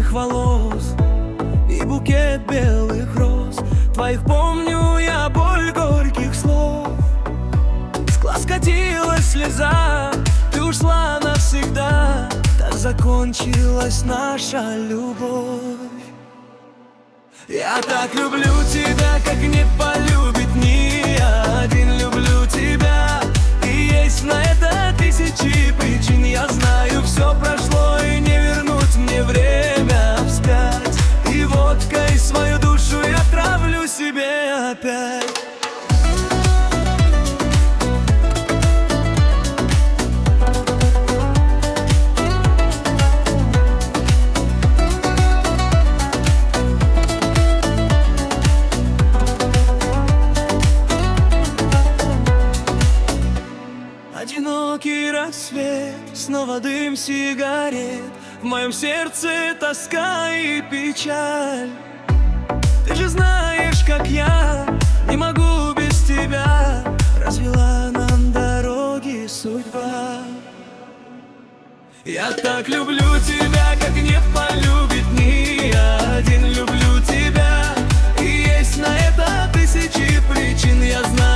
твоих волос и букет белых роз. Твоих помню я боль горьких слов. С глаз катилась слеза, ты ушла навсегда. Так закончилась наша любовь. Я так люблю тебя, как не полюбит ни один. Люблю тебя, и есть на это тысячи причин. Я знаю, все прошло, и не вернуть мне время вспять. И водкой свою душу я травлю себе опять. Одинокий рассвет, снова дым сигарет. В моем сердце тоска и печаль. Ты же знаешь, как я не могу без тебя. Развела нам дороги судьба. Я так люблю тебя, как не полюбит ни один. Люблю тебя, и есть на это тысячи причин. Я знаю,